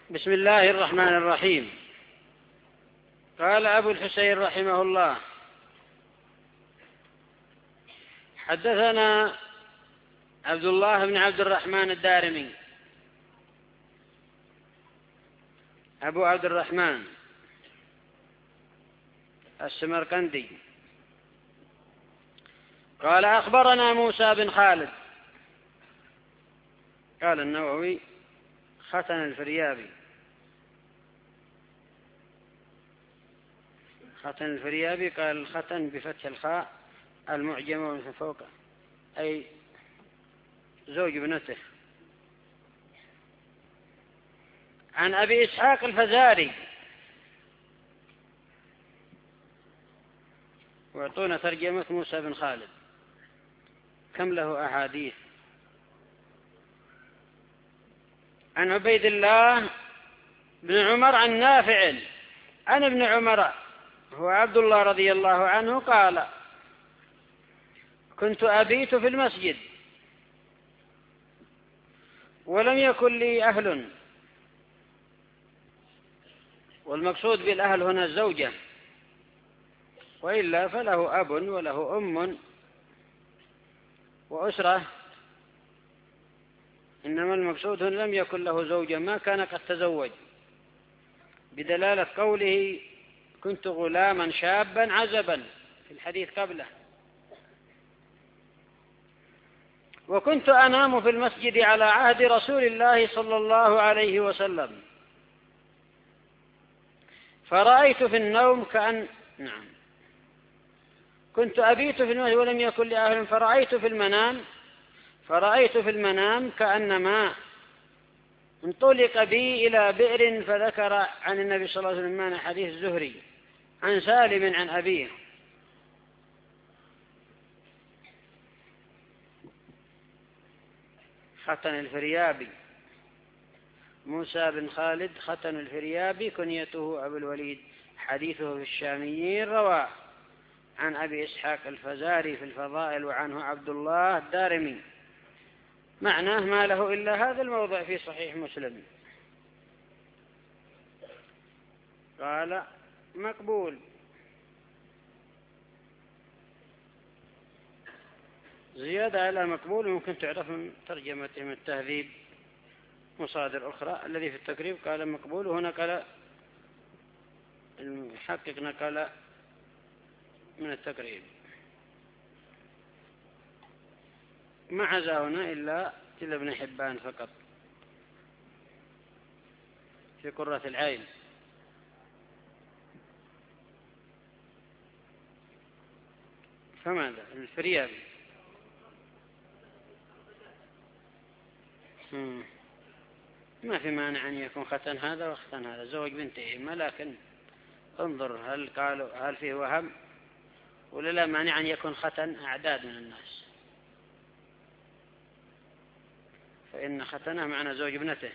بسم الله الرحمن الرحيم. قال أبو الحسين رحمه الله: حدثنا عبد الله بن عبد الرحمن الدارمي أبو عبد الرحمن السمرقندي قال: أخبرنا موسى بن خالد. قال النووي: ختن الفريابي. ختن الفريابي قال الختن بفتح الخاء المعجمة ومن فوق، أي زوج ابنته. عن أبي إسحاق الفزاري، ويعطونا ترجمة موسى بن خالد كم له أحاديث. عن عبيد الله بن عمر عن نافع عن ابن عمر هو عبد الله رضي الله عنه قال: كنت أبيت في المسجد ولم يكن لي أهل. والمقصود بالأهل هنا الزوجة، وإلا فله أب وله أم وأسرة، إنما المقصود لم يكن له زوجة، ما كان قد تزوج، بدلالة قوله: كنت غلاما شابا عزبا في الحديث قبله. وكنت أنام في المسجد على عهد رسول الله صلى الله عليه وسلم، فرأيت في النوم كنت أبيت في المسجد ولم يكن لي أهل، فرأيت في المنام كأنما انطلق بي إلى بئر، فذكر عن النبي صلى الله عليه وسلم معنى حديث الزهري عن سالم عن أبيه. ختن الفريابي موسى بن خالد ختن الفريابي، كنيته أبو الوليد، حديثه في الشاميين، رواه عن أبي إسحاق الفزاري في الفضائل، وعنه عبد الله الدارمي. معناه ما له إلا هذا الموضع في صحيح مسلم. قال: مقبول. زيادة على مقبول ممكن تعرف من ترجمته من التهذيب مصادر أخرى. الذي في التقريب قال مقبول، وهنا قال المحقق نقل من التقريب، ما عزا هنا إلا ابن حبان فقط في قرة العين. فماذا الفريابي؟ ما في مانع أن يكون ختن هذا وختن هذا، زوج بنتهما، لكن انظر هل فيه وهم ولا لا مانع أن يكون ختن أعداد من الناس، فإن ختنه معنى زوج ابنته.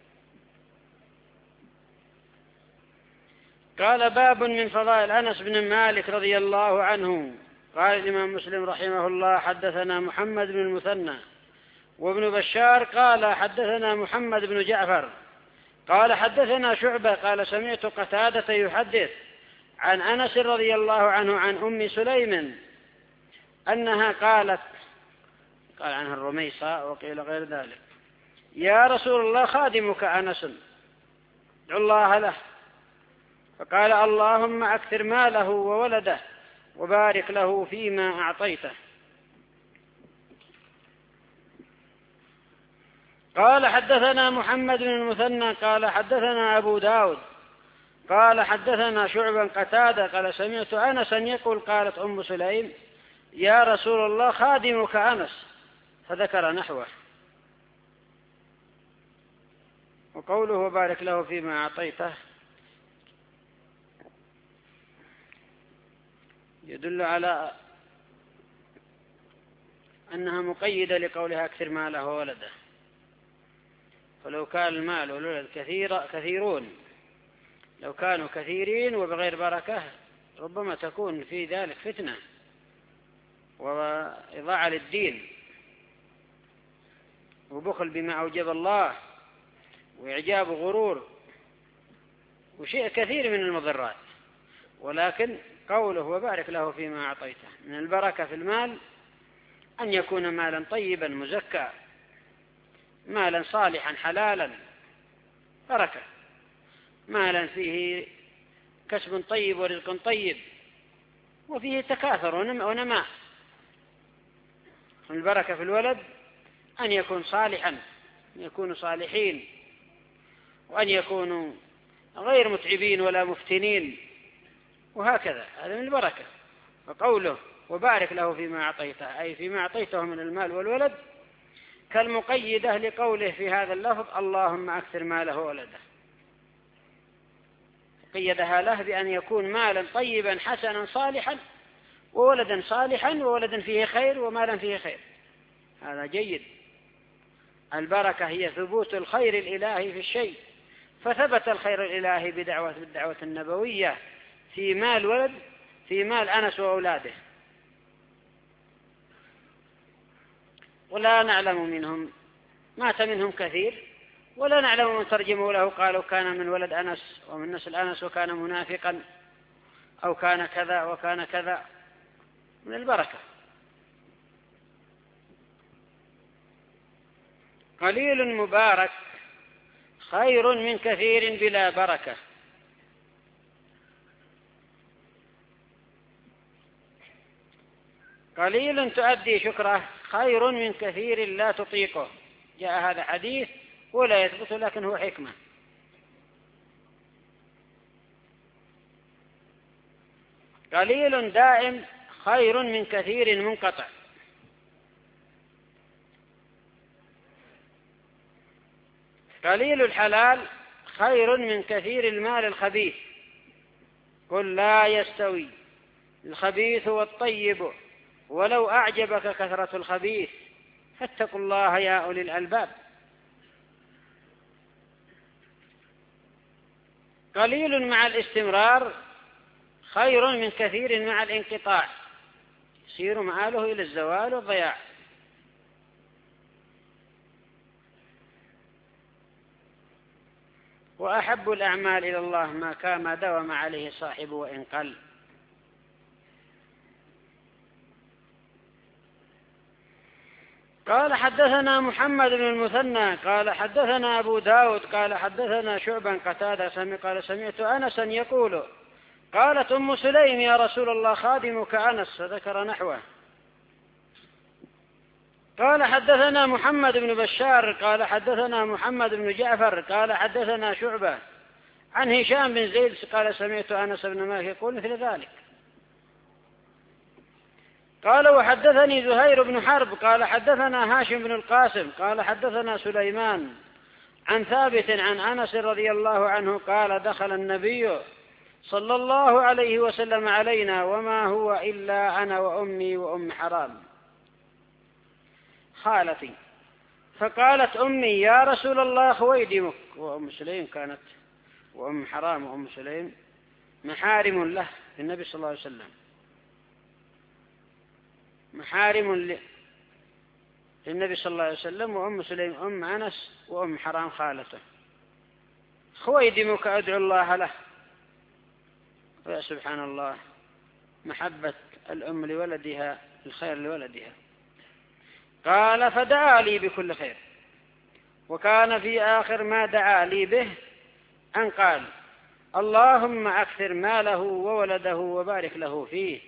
قال: باب من فضائل أنس بن مالك رضي الله عنه. قال الإمام مسلم رحمه الله: حدثنا محمد بن المثنى وابن بشار قال حدثنا محمد بن جعفر قال حدثنا شعبة قال: سمعت قتادة يحدث عن أنس رضي الله عنه عن أم سليم أنها قالت، قال عنها الرميصة وقيل غير ذلك: يا رسول الله، خادمك أنس، ادعو الله له. فقال: اللهم أكثر ماله وولده وبارك له فيما أعطيته. قال: حدثنا محمد بن المثنى قال حدثنا أبو داود قال حدثنا شعبا قتادة قال: سمعت أنسا يقول: قالت أم سليم: يا رسول الله، خادمك أنس، فذكر نحوه. وقوله وبارك له فيما أعطيته يدل على أنها مقيدة لقولها أكثر ماله وولده، فلو كان المال والولد كثيرون، لو كانوا كثيرين وبغير بركة ربما تكون في ذلك فتنة وإضاعة للدين وبخل بما أوجب الله وإعجاب غرور وشيء كثير من المضرات. ولكن قوله وبارك له فيما أعطيته، من البركة في المال أن يكون مالا طيبا مزكى، مالا صالحا حلالا، بركة، مالا فيه كسب طيب ورزق طيب وفيه تكاثر ونماء. البركة في الولد أن يكون صالحا، أن يكونوا صالحين، وأن يكونوا غير متعبين ولا مفتنين، وهكذا. هذا من البركة. وقوله وبارك له فيما أعطيته، أي فيما أعطيته من المال والولد، كالمقيدة لقوله في هذا اللفظ اللهم أكثر ماله وولده، قيدها له بأن يكون مالا طيبا حسنا صالحا، وولدا صالحا، وولدا فيه خير، ومالا فيه خير. هذا جيد. البركة هي ثبوت الخير الإلهي في الشيء، فثبت الخير الإلهي بالدعوة النبوية في مال ولد، في مال أنس وأولاده. ولا نعلم منهم، مات منهم كثير، ولا نعلم من ترجموا له قالوا كان من ولد أنس ومن نسل أنس وكان منافقا أو كان كذا وكان كذا. من البركة. قليل مبارك خير من كثير بلا بركة. قليل تؤدي شكره خير من كثير لا تطيقه. جاء هذا حديث ولا يثبت، لكن هو حكمة. قليل دائم خير من كثير منقطع. قليل الحلال خير من كثير المال الخبيث. قل لا يستوي الخبيث والطيب ولو أعجبك كثرة الخبيث فاتقوا الله يا أولي الألباب. قليل مع الاستمرار خير من كثير مع الانقطاع، يصير مآله إلى الزوال والضياع. وأحب الأعمال إلى الله ما دوم عليه صاحبه وإن قل. قال حدثنا محمد بن المثنى قال حدثنا أبو داود قال حدثنا شعبا قتادة قال سمعت أنسا يقول قالت أم سليم يا رسول الله خادمك أنس، فذكر نحوه. قال حدثنا محمد بن بشار قال حدثنا محمد بن جعفر قال حدثنا شعبة عن هشام بن زيد قال سمعت أنس بن مالك يقول مثل ذلك. قال وحدثني زهير بن حرب قال حدثنا هاشم بن القاسم قال حدثنا سليمان عن ثابت عن أنس رضي الله عنه قال دخل النبي صلى الله عليه وسلم علينا وما هو إلا أنا وأمي وأم حرام خالتي، فقالت أمي يا رسول الله خويدمك. وأم سليم كانت، وأم حرام وأم سليم محارم له النبي صلى الله عليه وسلم، محارم للنبي صلى الله عليه وسلم. وأم سليم أم أنس وأم حرام خالته. خويدمك أدعو الله له. ويا سبحان الله محبة الأم لولدها، الخير لولدها. قال فدعا لي بكل خير، وكان في آخر ما دعا لي به أن قال اللهم أكثر ماله وولده وبارك له فيه.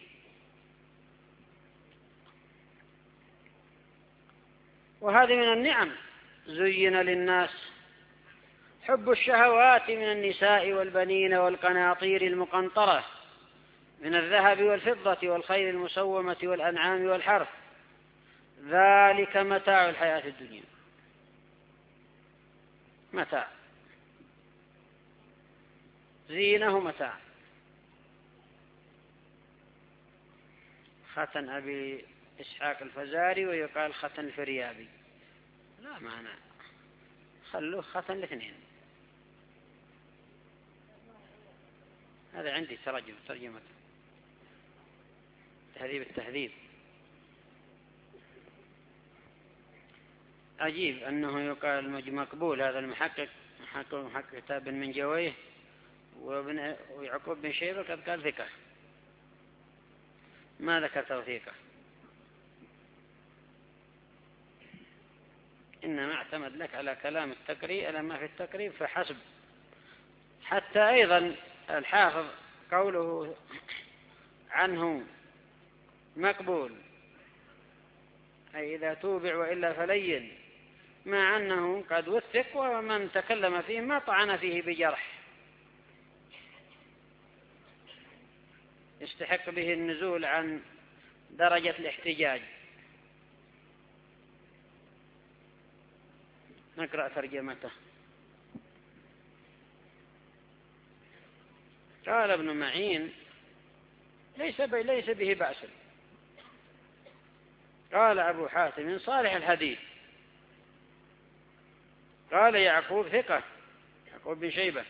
وهذه من النعم. زين للناس حب الشهوات من النساء والبنين والقناطير المقنطرة من الذهب والفضة والخيل المسومة والأنعام والحرث، ذلك متاع الحياة الدنيا. متاع، زينه متاع. ختن أبي إسحاق الفزاري ويقال ختن الفريابي، لا معنى، خلوه ختن الاثنين. هذا عندي ترجمة تهذيب التهذيب. عجيب أنه يقال مقبول هذا المحقق كتاب من جويه ويعقوب بن شيبة قد قال ثقة، ما ذكر توثيقه، إنما اعتمد لك على كلام التقريب، على ما في التقريب فحسب. حتى أيضا الحافظ قوله عنه مقبول، أي إذا توبع وإلا فلين، مع أنه قد وثق، ومن تكلم فيه ما طعن فيه بجرح يستحق به النزول عن درجة الاحتجاج. نقرأ ترجمته. قال ابن معين ليس به بأس. قال أبو حاتم صالح الحديث. قال يعقوب ثقة، يعقوب بن شيبة.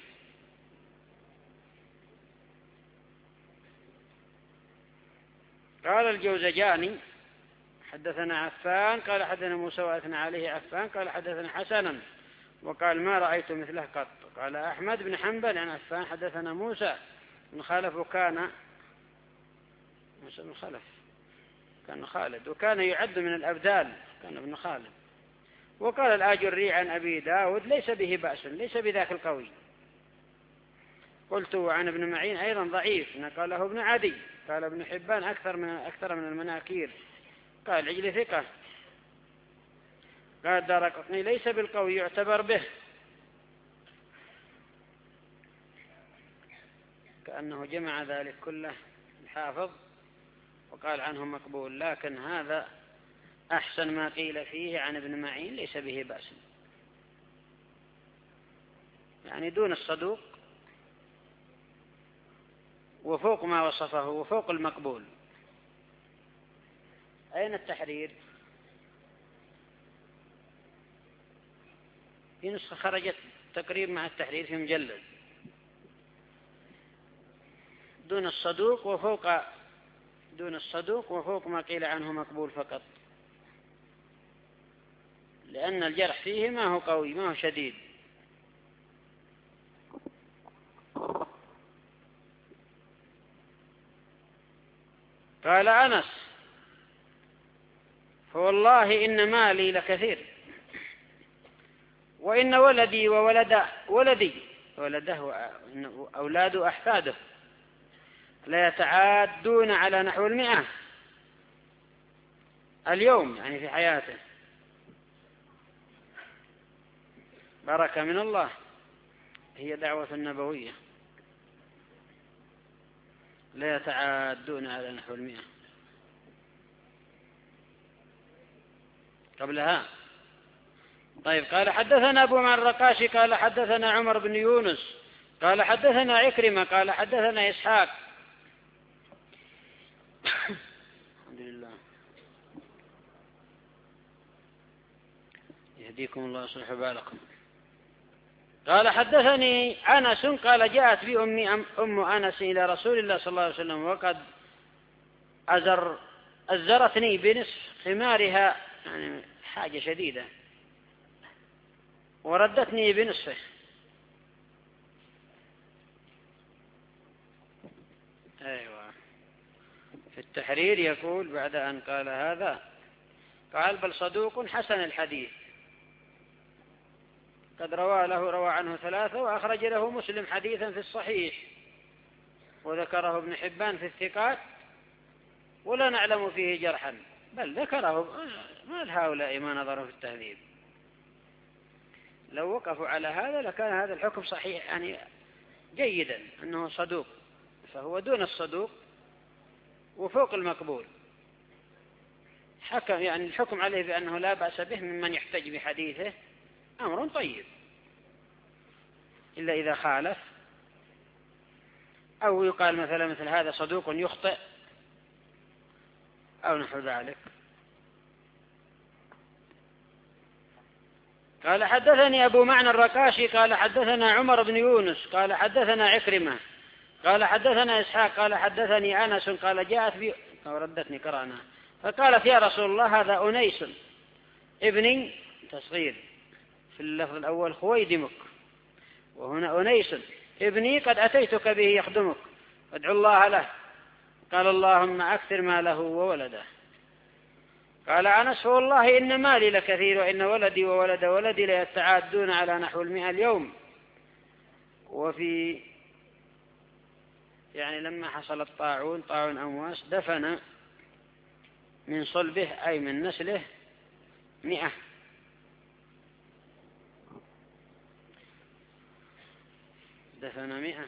قال الجوزجاني حدثنا عفان قال حدثنا موسى وأثنى عليه عفان قال حدثنا حسنا وقال ما رأيت مثله قط. قال أحمد بن حنبل عن عفان حدثنا موسى بن خلف وكان موسى بن خلف كان خالد وكان يعد من الأبدال، كان ابن خالد. وقال الآجري عن أبي داود ليس به بأس، ليس بذاك القوي. قلت عن ابن معين أيضا ضعيف، قاله ابن عدي. قال ابن حبان أكثر من المناكير. قال عجل ثقة. قال دارقطني ليس بالقوي يعتبر به، كأنه جمع ذلك كله الحافظ وقال عنه مقبول، لكن هذا أحسن ما قيل فيه عن ابن معين ليس به بأس، يعني دون الصدوق وفوق ما وصفه وفوق المقبول. أين التحرير؟ في نسخة خرجت تقريب مع التحرير في مجلد، دون الصدوق وفوق ما قيل عنه مقبول فقط، لأن الجرح فيه ما هو قوي ما هو شديد. قال أنس فوالله إن مالي لكثير وإن ولدي وولده أولاد أحفاده لا يتعادون على نحو 100 اليوم، يعني في حياته. بركة من الله، هي دعوة النبوية. لا يتعادون على نحو 100 قبلها. طيب قال حدثنا أبو معن الرقاشي قال حدثنا عمر بن يونس قال حدثنا عكرمة قال حدثنا إسحاق. الحمد لله يهديكم الله ويصلح بالكم. قال حدثني أنس قال جاءت بي أم أنس إلى رسول الله صلى الله عليه وسلم وقد أزرتني بنصف خمارها، يعني حاجة شديدة، وردتني بنصفه. أيوة، في التحرير يقول بعد أن قال هذا قال بل صدوق حسن الحديث قد روى عنه 3 وأخرج له مسلم حديثا في الصحيح وذكره ابن حبان في الثقات ولا نعلم فيه جرحا، بل ذكره. ما هؤلاء ما نظروا في التهذيب، لو وقفوا على هذا لكان هذا الحكم صحيح، يعني جيدا أنه صدوق، فهو دون الصدوق وفوق المقبول. حكم يعني الحكم عليه بأنه لا بأس به ممن يحتج بحديثه أمر طيب، إلا إذا خالف أو يقال مثل هذا صدوق يخطئ أو نحو ذلك. قال حدثني أبو معن الرقاشي قال حدثنا عمر بن يونس قال حدثنا عكرمة قال حدثنا إسحاق قال حدثني أنس قال جاءت بي وردتني قرأنا فقالت يا رسول الله هذا أنيس ابني تصغير، في اللفظ الأول خويدمك وهنا أنيس، ابني قد أتيتك به يخدمك، ادعو الله له. قال اللهم أكثر ماله وولده. قال أنس والله إن مالي لكثير، وإن ولدي وولد ولدي ليتعادون على نحو 100 اليوم. وفي يعني لما حصل الطاعون، طاعون أمواس، دفن من صلبه أي من نسله 100. دفن 100.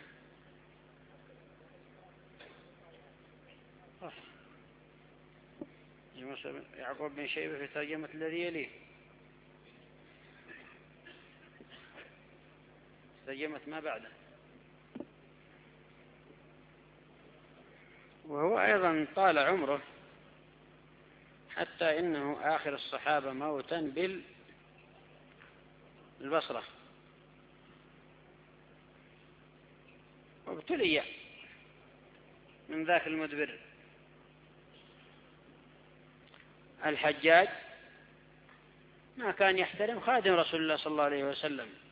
يعقوب بن شيبة في ترجمة الذي يليه، ترجمة ما بعده. وهو أيضا طال عمره حتى إنه آخر الصحابة موتا بالبصرة، وابتلي من ذاك المدبر. الحجاج ما كان يحترم خادم رسول الله صلى الله عليه وسلم،